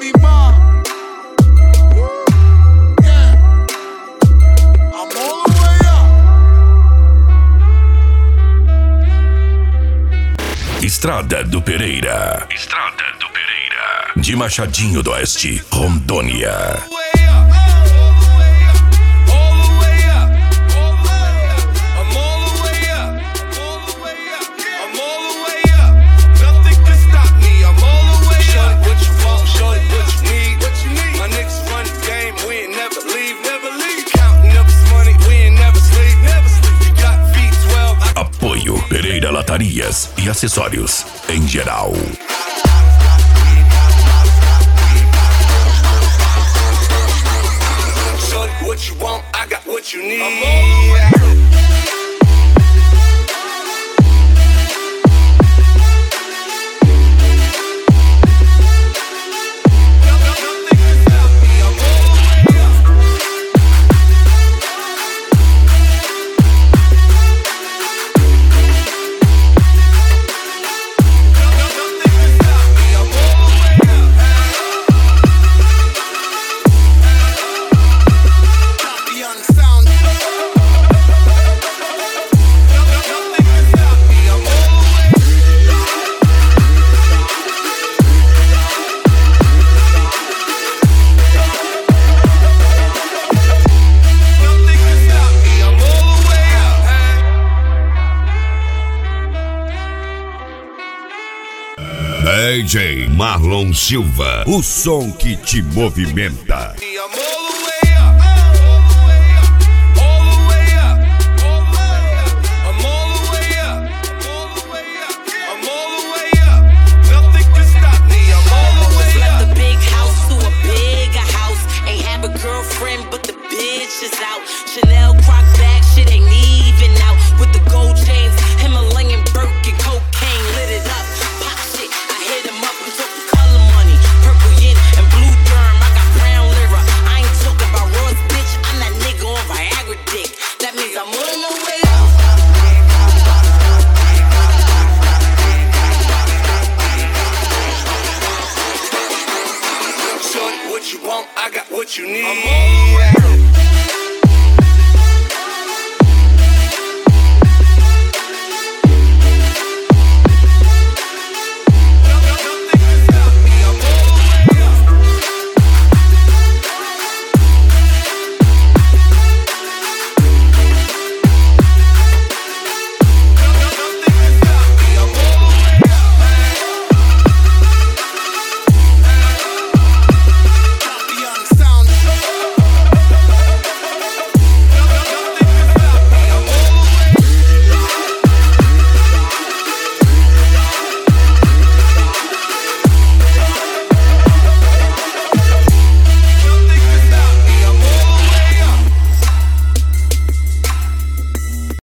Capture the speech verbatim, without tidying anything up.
be mine. Yeah. I'm all the way up. Estrada do Pereira. Estrada do Pereira. De Machadinho do Oeste, Rondônia. Pereira Latarias e acessórios em geral. What you want, I got what you need. D J Marlon Silva, o som que te movimenta. What you want, I got what you need.